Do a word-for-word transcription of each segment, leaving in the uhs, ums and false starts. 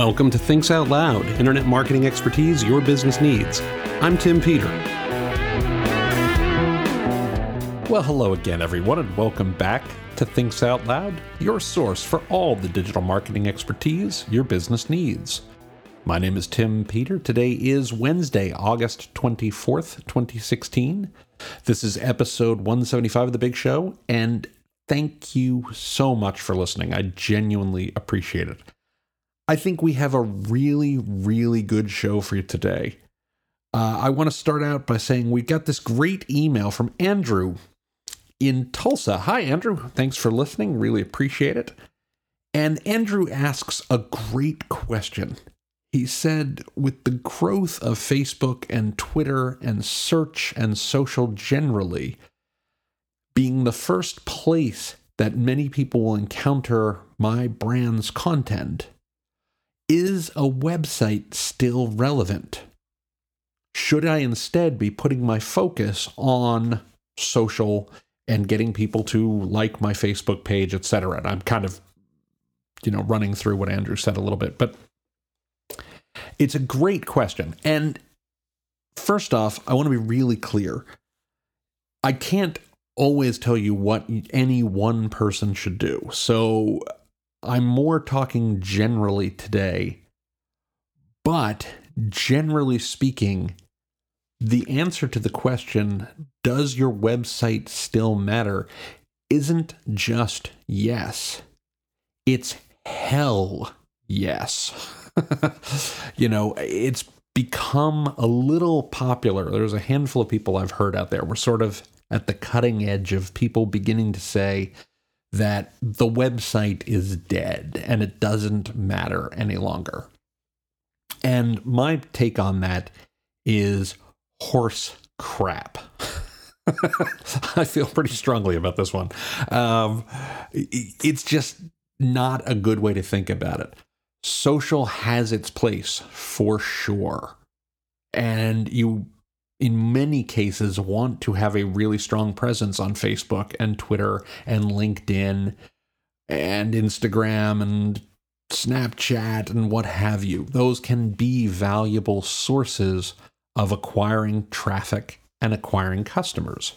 Welcome to Thinks Out Loud, internet marketing expertise your business needs. I'm Tim Peter. Well, hello again, everyone, and welcome back to Thinks Out Loud, your source for all the digital marketing expertise your business needs. My name is Tim Peter. Today is Wednesday, August twenty-fourth, twenty sixteen. This is episode one seventy-five of The Big Show, and thank you so much for listening. I genuinely appreciate it. I think we have a really, really good show for you today. Uh, I want to start out by saying we got this great email from Andrew in Tulsa. Hi, Andrew. Thanks for listening. Really appreciate it. And Andrew asks a great question. He said, with the growth of Facebook and Twitter and search and social generally being the first place that many people will encounter my brand's content, is a website still relevant? Should I instead be putting my focus on social and getting people to like my Facebook page, et cetera? And I'm kind of, you know, running through what Andrew said a little bit, but it's a great question. And first off, I want to be really clear. I can't always tell you what any one person should do. So I'm more talking generally today, but generally speaking, the answer to the question, does your website still matter, isn't just yes. It's hell yes. You know, it's become a little popular. There's a handful of people I've heard out there. We're sort of at the cutting edge of people beginning to say that the website is dead and it doesn't matter any longer. And my take on that is horse crap. I feel pretty strongly about this one. Um, it's just not a good way to think about it. Social has its place for sure. And you, in many cases, want to have a really strong presence on Facebook and Twitter and LinkedIn and Instagram and Snapchat and what have you. Those can be valuable sources of acquiring traffic and acquiring customers.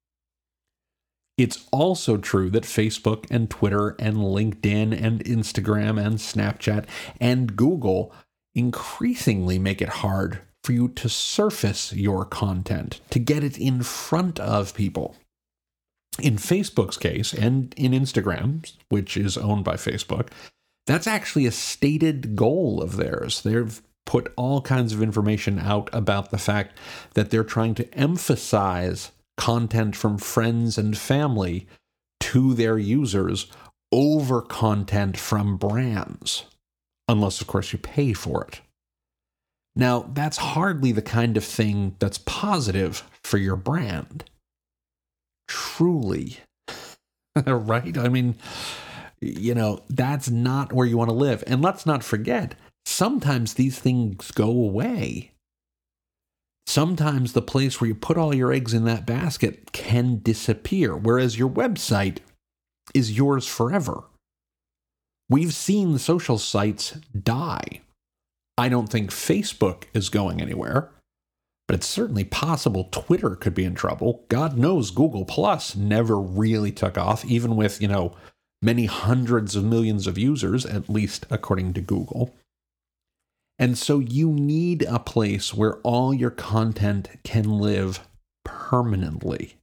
It's also true that Facebook and Twitter and LinkedIn and Instagram and Snapchat and Google increasingly make it hard for you to surface your content, to get it in front of people. In Facebook's case, and in Instagram, which is owned by Facebook, that's actually a stated goal of theirs. They've put all kinds of information out about the fact that they're trying to emphasize content from friends and family to their users over content from brands, unless, of course, you pay for it. Now, that's hardly the kind of thing that's positive for your brand. Truly. Right? I mean, you know, that's not where you want to live. And let's not forget, sometimes these things go away. Sometimes the place where you put all your eggs in that basket can disappear, whereas your website is yours forever. We've seen social sites die. I don't think Facebook is going anywhere, but it's certainly possible Twitter could be in trouble. God knows Google Plus never really took off, even with, you know, many hundreds of millions of users, at least according to Google. And so you need a place where all your content can live permanently.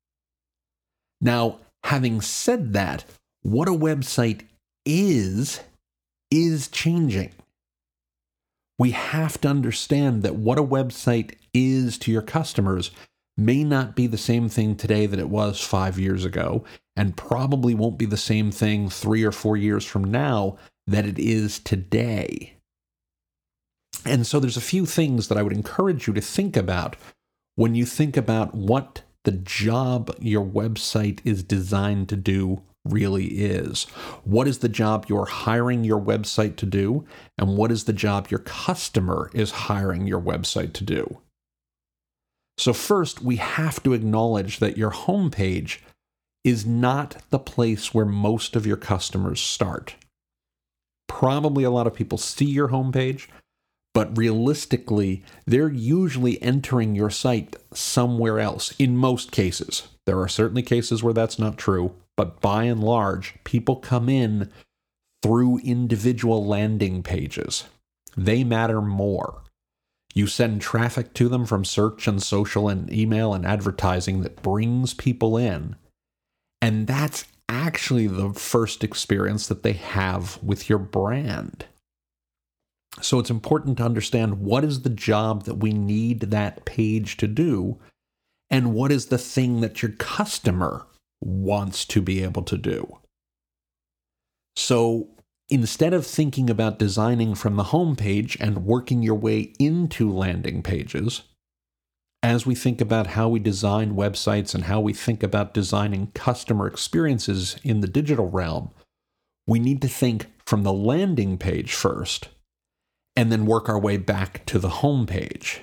Now, having said that, what a website is, is changing. We have to understand that what a website is to your customers may not be the same thing today that it was five years ago, and probably won't be the same thing three or four years from now that it is today. And so there's a few things that I would encourage you to think about when you think about what the job your website is designed to do really is. What is the job you're hiring your website to do? And what is the job your customer is hiring your website to do? So first, we have to acknowledge that your homepage is not the place where most of your customers start. Probably a lot of people see your homepage, but realistically, they're usually entering your site somewhere else in most cases. There are certainly cases where that's not true, but by and large, people come in through individual landing pages. They matter more. You send traffic to them from search and social and email and advertising that brings people in, and that's actually the first experience that they have with your brand. So it's important to understand what is the job that we need that page to do, and what is the thing that your customer wants to be able to do. So instead of thinking about designing from the homepage and working your way into landing pages, as we think about how we design websites and how we think about designing customer experiences in the digital realm, we need to think from the landing page first, and then work our way back to the home page.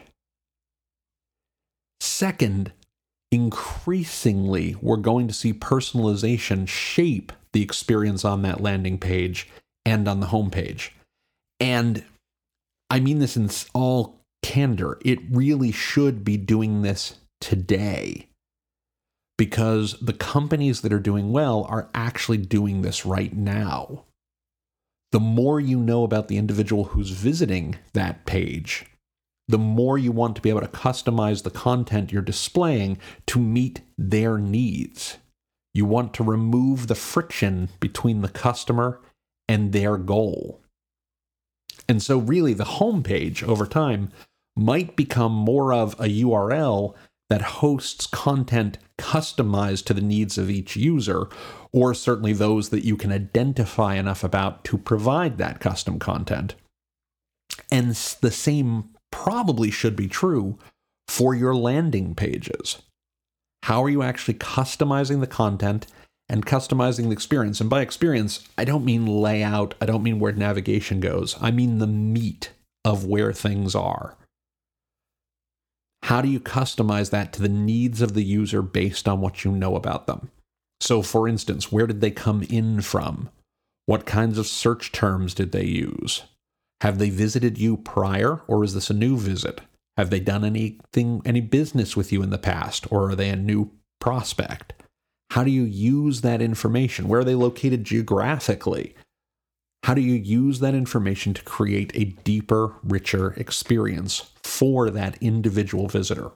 Second, increasingly, we're going to see personalization shape the experience on that landing page and on the home page. And I mean this in all candor, it really should be doing this today, because the companies that are doing well are actually doing this right now. The more you know about the individual who's visiting that page, the more you want to be able to customize the content you're displaying to meet their needs. You want to remove the friction between the customer and their goal. And so really the homepage over time might become more of a U R L that hosts content customized to the needs of each user, or certainly those that you can identify enough about to provide that custom content. And the same probably should be true for your landing pages. How are you actually customizing the content and customizing the experience? And by experience, I don't mean layout, I don't mean where navigation goes, I mean the meat of where things are. How do you customize that to the needs of the user based on what you know about them? So for instance, where did they come in from? What kinds of search terms did they use? Have they visited you prior, or is this a new visit? Have they done anything, any business with you in the past, or are they a new prospect? How do you use that information? Where are they located geographically? How do you use that information to create a deeper, richer experience for that individual visitor?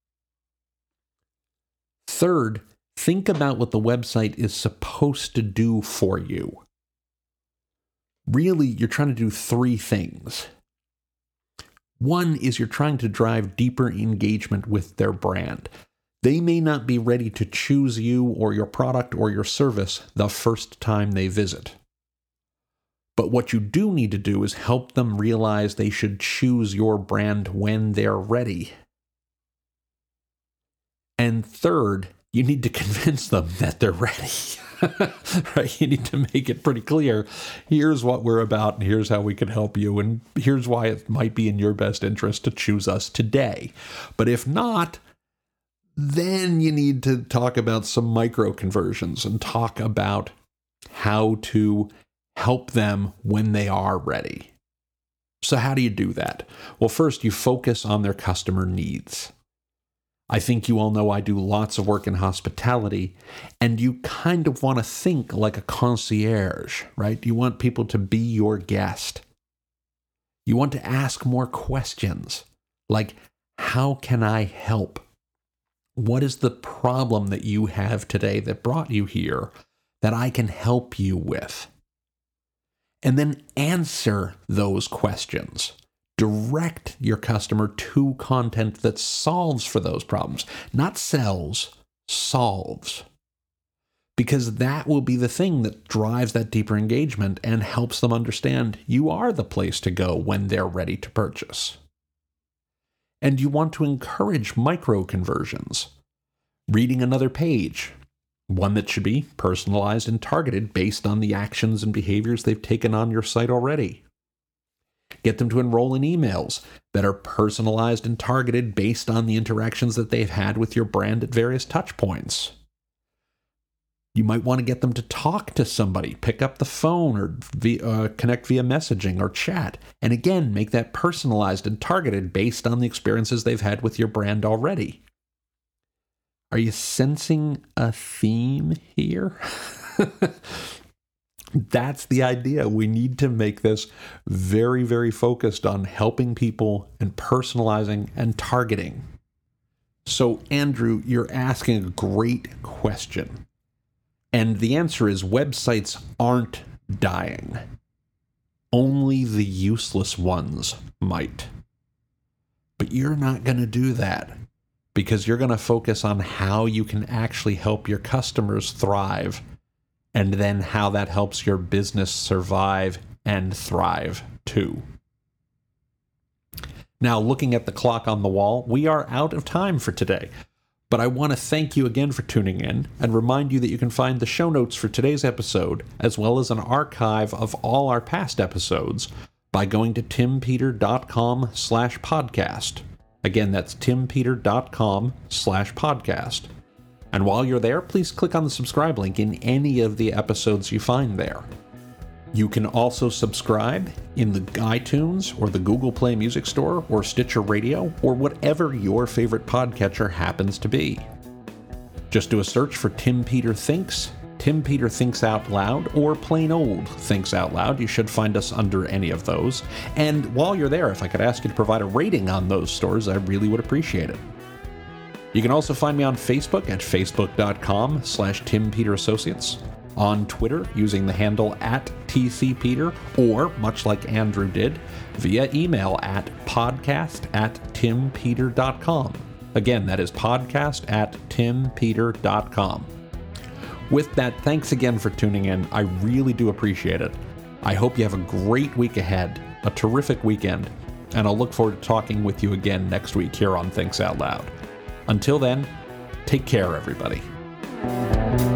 Third, think about what the website is supposed to do for you. Really, you're trying to do three things. One is you're trying to drive deeper engagement with their brand. They may not be ready to choose you or your product or your service the first time they visit. But what you do need to do is help them realize they should choose your brand when they're ready. And third, you need to convince them that they're ready. Right? You need to make it pretty clear. Here's what we're about, and here's how we can help you, and here's why it might be in your best interest to choose us today. But if not, then you need to talk about some micro conversions and talk about how to help them when they are ready. So how do you do that? Well, first, you focus on their customer needs. I think you all know I do lots of work in hospitality, and you kind of want to think like a concierge, right? You want people to be your guest. You want to ask more questions, like, how can I help? What is the problem that you have today that brought you here that I can help you with? And then answer those questions. Direct your customer to content that solves for those problems, not sells, solves. Because that will be the thing that drives that deeper engagement and helps them understand you are the place to go when they're ready to purchase. And you want to encourage micro conversions. Reading another page, one that should be personalized and targeted based on the actions and behaviors they've taken on your site already. Get them to enroll in emails that are personalized and targeted based on the interactions that they've had with your brand at various touch points. You might want to get them to talk to somebody, pick up the phone or via, uh, connect via messaging or chat. And again, make that personalized and targeted based on the experiences they've had with your brand already. Are you sensing a theme here? That's the idea. We need to make this very, very focused on helping people and personalizing and targeting. So, Andrew, you're asking a great question. And the answer is websites aren't dying. Only the useless ones might. But you're not going to do that because you're going to focus on how you can actually help your customers thrive and then how that helps your business survive and thrive too. Now, looking at the clock on the wall, we are out of time for today. But I want to thank you again for tuning in and remind you that you can find the show notes for today's episode, as well as an archive of all our past episodes, by going to timpeter.com slash podcast. Again, that's timpeter.com slash podcast. And while you're there, please click on the subscribe link in any of the episodes you find there. You can also subscribe in the iTunes or the Google Play Music Store or Stitcher Radio or whatever your favorite podcatcher happens to be. Just do a search for Tim Peter Thinks, Tim Peter Thinks Out Loud, or plain old Thinks Out Loud. You should find us under any of those. And while you're there, if I could ask you to provide a rating on those stores, I really would appreciate it. You can also find me on Facebook at facebook.com slash Tim Peter Associates, on Twitter using the handle at T C Peter, or, much like Andrew did, via email at podcast at timpeter dot com. Again, that is podcast at timpeter dot com. With that, thanks again for tuning in. I really do appreciate it. I hope you have a great week ahead, a terrific weekend, and I'll look forward to talking with you again next week here on Thinks Out Loud. Until then, take care, everybody.